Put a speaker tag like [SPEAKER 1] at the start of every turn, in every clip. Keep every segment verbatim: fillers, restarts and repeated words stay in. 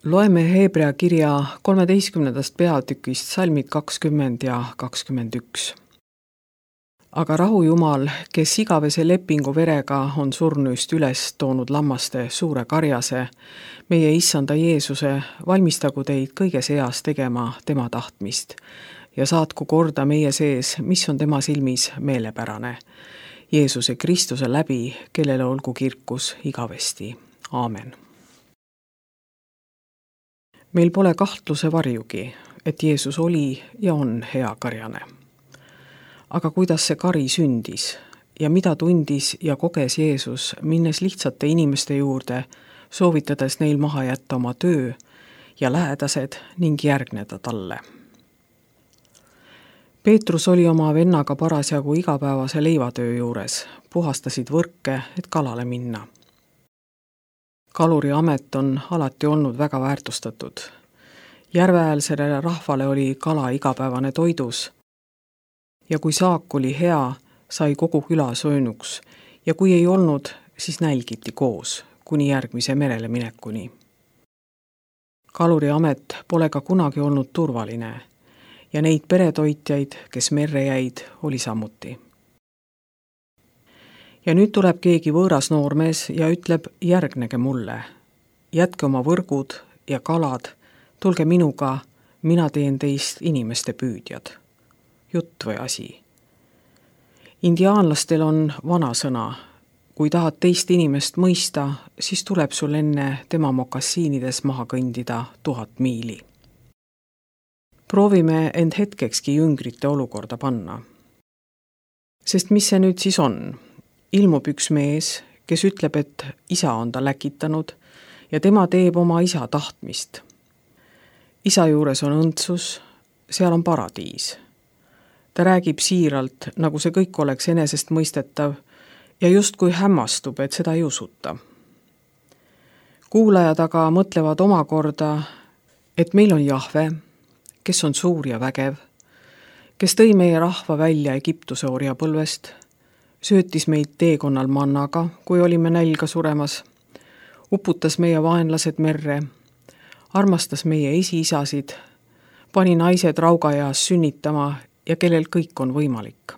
[SPEAKER 1] Loeme Hebrea kirja kolmeteistkümnendast peatükist salmid kakskümmend ja kakskümmend üks. Aga rahu Jumal, kes igavese lepingu verega on surnuist üles toonud lammaste suure karjase, meie issanda Jeesuse, valmistagu teid kõiges eas tegema tema tahtmist ja saatku korda meie sees, mis on tema silmis meelepärane. Jeesuse Kristuse läbi, kellele olgu kirkus igavesti. Aamen. Meil pole kahtluse varjugi, et Jeesus oli ja on hea karjane. Aga kuidas see kari sündis ja mida tundis ja koges Jeesus, minnes lihtsate inimeste juurde, soovitades neil maha jätta oma töö ja lähedased ning järgneda talle. Peetrus oli oma vennaga parasjagu igapäevase leivatöö juures, puhastasid võrke, et kalale minna. Kaluri amet on alati olnud väga väärtustatud. Järveäärsele rahvale oli kala igapäevane toidus ja kui saak oli hea, sai kogu küla söönuks ja kui ei olnud, siis nälgiti koos, kuni järgmise merele minekuni. Kaluri amet pole ka kunagi olnud turvaline ja neid peretoitjaid, kes merre jäid, oli samuti. Ja nüüd tuleb keegi võõras noormees ja ütleb, järgnege mulle. Jätke oma võrgud ja kalad, tulge minuga, mina teen teist inimeste püüdjad. Jutt või asi. Indiaanlastel on vana sõna. Kui tahad teist inimest mõista, siis tuleb sul enne tema mokassiinides maha kõndida tuhat miili. Proovime end hetkekski jüngrite olukorda panna. Sest mis see nüüd siis on? Ilmub üks mees, kes ütleb, et isa on ta läkitanud ja tema teeb oma isa tahtmist. Isa juures on õndsus, seal on paradiis. Ta räägib siiralt, nagu see kõik oleks enesest mõistetav ja justkui hämmastub, et seda ei usuta. Kuulajad aga mõtlevad omakorda, et meil on Jahve, kes on suur ja vägev, kes tõi meie rahva välja Egiptuse orjapõlvest, söötis meid teekonnal mannaga, kui olime nälga suremas, uputas meie vaenlased merre, armastas meie esiisasid, pani naised raugaeas sünnitama ja kellel kõik on võimalik.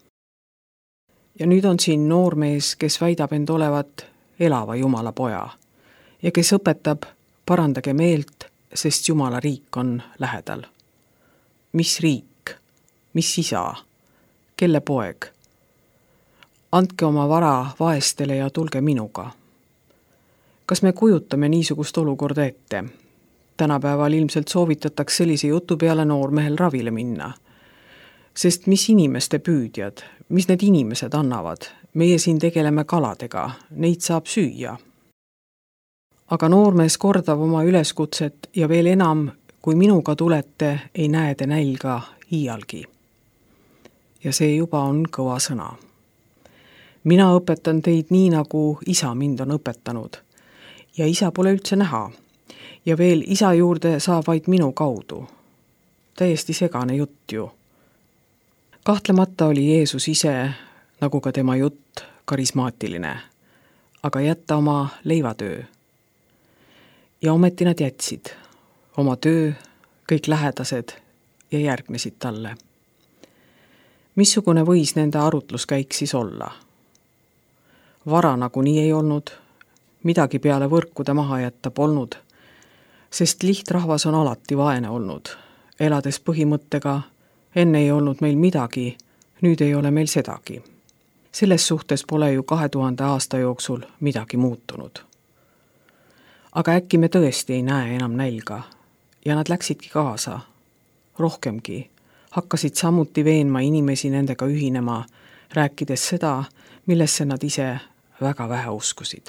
[SPEAKER 1] Ja nüüd on siin noormees, kes väidab end olevat elava Jumala poja ja kes õpetab, parandage meelt, sest Jumala riik on lähedal. Mis riik? Mis isa? Kelle poeg? Andke oma vara vaestele ja tulge minuga. Kas me kujutame niisugust olukorda ette? Tänapäeval ilmselt soovitatakse sellise jutu peale noormehel ravile minna. Sest mis inimeste püüdjad, mis need inimesed annavad? Meie siin tegeleme kaladega, neid saab süüa. Aga noormees kordab oma üleskutset ja veel enam, kui minuga tulete, ei näe te nälga iialgi. Ja see juba on kõva sõna. Mina õpetan teid nii, nagu isa mind on õpetanud. Ja isa pole üldse näha. Ja veel isa juurde saab vaid minu kaudu. Täiesti segane jutt ju. Kahtlemata oli Jeesus ise, nagu ka tema jutt, karismaatiline. Aga jätta oma leivatöö. Ja ometi nad jätsid. Oma töö, kõik lähedased ja järgnesid talle. Missugune võis nende arutluskäik siis olla? Vara nagu nii ei olnud, midagi peale võrkude maha jätta polnud, sest lihtrahvas on alati vaene olnud, elades põhimõttega, enne ei olnud meil midagi, nüüd ei ole meil sedagi. Selles suhtes pole ju kahe tuhande aasta jooksul midagi muutunud. Aga äkki me tõesti ei näe enam nälga ja nad läksidki kaasa, rohkemgi, hakkasid samuti veenma inimesi nendega ühinema, rääkides seda, millesse nad ise väga vähe uskusid.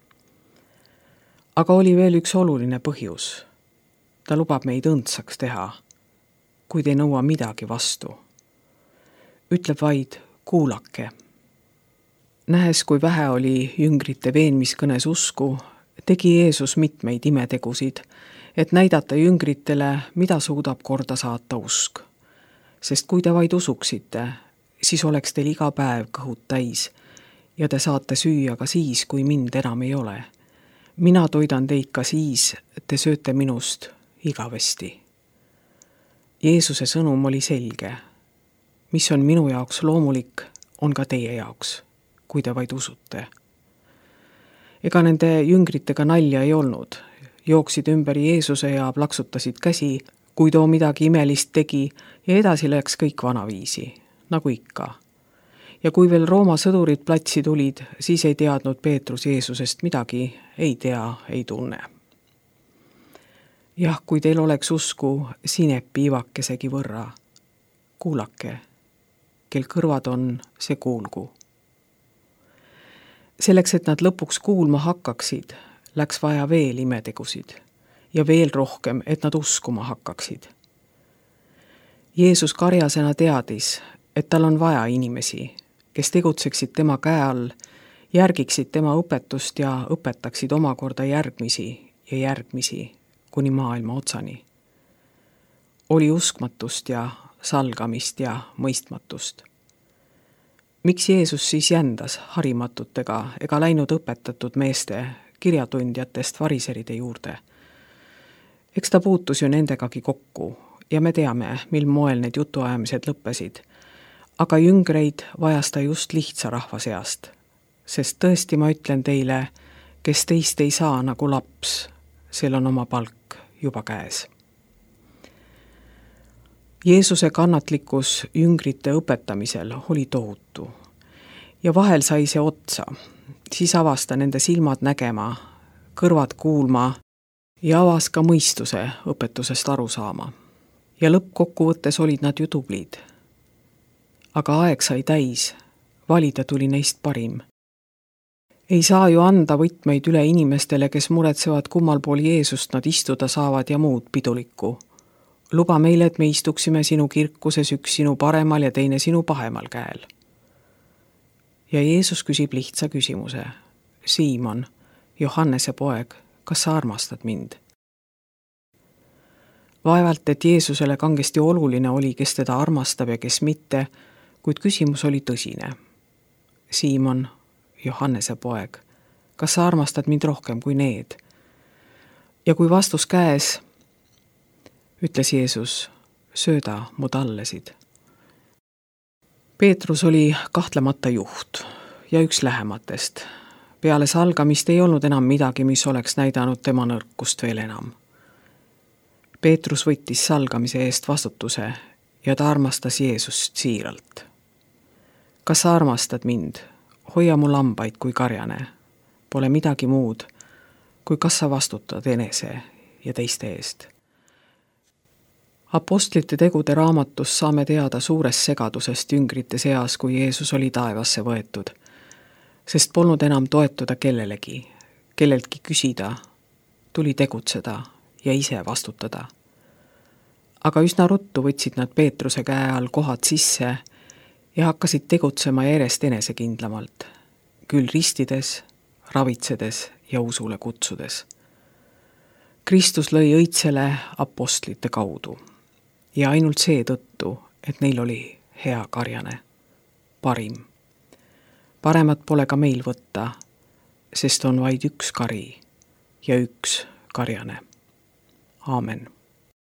[SPEAKER 1] Aga oli veel üks oluline põhjus. Ta lubab meid õndsaks teha, kuid ei nõua midagi vastu. Ütleb vaid, kuulake. Nähes, kui vähe oli jüngrite veenmiskõnes usku, tegi Jeesus mitmeid imetegusid, et näidata jüngritele, mida suudab korda saata usk. Sest kui te vaid usuksite, siis oleks teil iga päev kõhud täis ja te saate süüa ka siis, kui mind enam ei ole. mina toidan teid ka siis, te sööte minust igavesti. Jeesuse sõnum oli selge. Mis on minu jaoks loomulik, on ka teie jaoks, kui te vaid usute. Ega nende jüngritega nalja ei olnud. Jooksid ümber Jeesuse ja plaksutasid käsi, kui too midagi imelist tegi, ja edasi läks kõik vanaviisi, nagu ikka. Ja kui veel Rooma sõdurid platsi tulid, siis ei teadnud Peetrus Jeesusest midagi, ei tea, ei tunne. Jah, kui teil oleks usku sinepi ivakesegi võrra, kuulake, kel kõrvad on, see kuulgu. Selleks, et nad lõpuks kuulma hakkaksid, läks vaja veel imetegusid ja veel rohkem, et nad uskuma hakkaksid. Jeesus karjasena teadis, et tal on vaja inimesi, kes tegutseksid tema käe all, järgiksid tema õpetust ja õpetaksid omakorda järgmisi ja järgmisi kuni maailma otsani. Oli uskmatust ja salgamist ja mõistmatust. Miks Jeesus siis jändas harimatutega ega läinud õpetatud meeste, kirjatundjatest variseride juurde? Eks ta puutus ju nendegagi kokku ja me teame, mil moel need jutuajamised lõppesid. Aga jüngreid vajas ta just lihtsa rahva seast, sest tõesti ma ütlen teile, kes teist ei saa nagu laps, sel on oma palk juba käes. Jeesuse kannatlikkus jüngrite õpetamisel oli tohutu ja vahel sai see otsa, siis avas ta nende silmad nägema, kõrvad kuulma ja avas ka mõistuse õpetusest aru saama. Ja lõppkokkuvõttes olid nad ju tublid. Aga aeg sai täis, valida tuli neist parim. Ei saa ju anda võtmeid üle inimestele, kes muretsevad, kummal pool Jeesust nad istuda saavad ja muud pidulikku. Luba meile, et me istuksime sinu kirkuses üks sinu paremal ja teine sinu pahemal käel. Ja Jeesus küsib lihtsa küsimuse. Siimon, Johannese poeg, kas sa armastad mind? Vaevalt, et Jeesusele kangesti oluline oli, kes teda armastab ja kes mitte, kuid küsimus oli tõsine. Siimon, Johannese poeg, kas sa armastad mind rohkem kui need? Ja kui vastus käes, ütles Jeesus, sööda mu tallesid. Peetrus oli kahtlemata juht ja üks lähematest. Peale salgamist ei olnud enam midagi, mis oleks näidanud tema nõrkust veel enam. Peetrus võttis salgamise eest vastutuse ja ta armastas Jeesust siiralt. Kas sa armastad mind? Hoia mu lambaid kui karjane. Pole midagi muud, kui kas sa vastutad enese ja teiste eest. Apostlite tegude raamatus saame teada suurest segadusest jüngrite seas, kui Jeesus oli taevasse võetud, sest polnud enam toetuda kellelegi, kelleltki küsida, tuli tegutseda ja ise vastutada. Aga üsna ruttu võtsid nad Peetruse käe all kohad sisse ja hakkasid tegutsema järjest enesekindlamalt, küll ristides, ravitsedes ja usule kutsudes. Kristus lõi õitsele apostlite kaudu ja ainult seetõttu, et neil oli hea karjane, parim. Paremat pole ka meil võtta, sest on vaid üks kari ja üks karjane. Aamen.